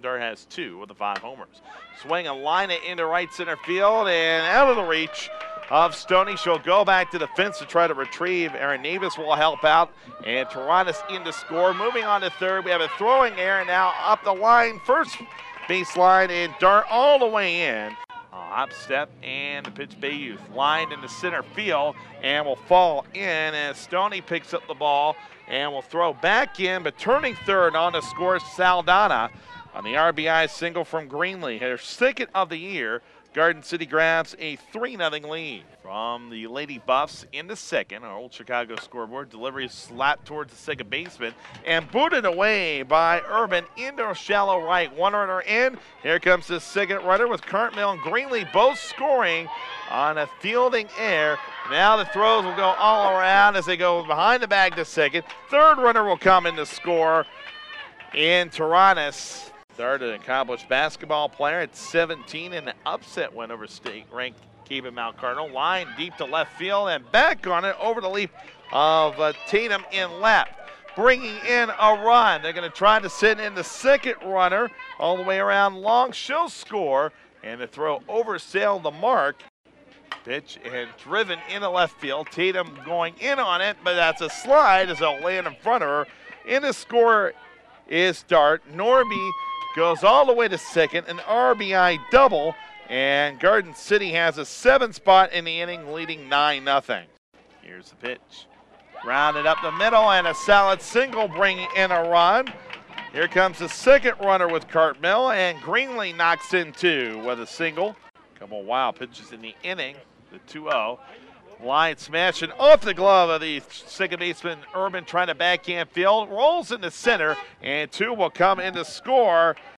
Dart has 2 with the 5 homers. Swing and line it into right center field and out of the reach of Stoney. She'll go back to the fence to try to retrieve. Aaron Navis will help out, and Taranis in to score. Moving on to third, we have a throwing error now up the line, first baseline, and Dart all the way in. Hop step and the pitch. Bayouth lined into center field and will fall in as Stoney picks up the ball and will throw back in, but turning third on to score Saldana on the RBI single from Greenlee, her second of the year. Garden City grabs a 3-0 lead. From the Lady Buffs into second, our old Chicago scoreboard. Delivery slapped towards the second baseman and booted away by Urban into shallow right. One runner in. Here comes the second runner with Cartmill and Greenlee both scoring on a fielding error. Now the throws will go all around as they go behind the bag to second. Third runner will come in to score in Taranis. Third, an accomplished basketball player at 17 in the upset win over state-ranked Caven Mount Cardinal. Line deep to left field and back on it over the leap of Tatum in left. Bringing in a run. They're going to try to send in the second runner all the way around long. She'll score, and the throw oversailed the mark. Pitch and driven into left field. Tatum going in on it, but that's a slide as they'll land in front of her. In the score is Dart. Norby goes all the way to second, an RBI double, and Garden City has a 7th spot in the inning, leading 9-0. Here's the pitch. Grounded up the middle, and a solid single bringing in a run. Here comes the second runner with Cartmill, and Greenlee knocks in 2 with a single. Couple wild pitches in the inning, the 2-0. Line smashing off the glove of the second baseman, Urban, trying to backhand field. Rolls into center, and 2 will come in to score.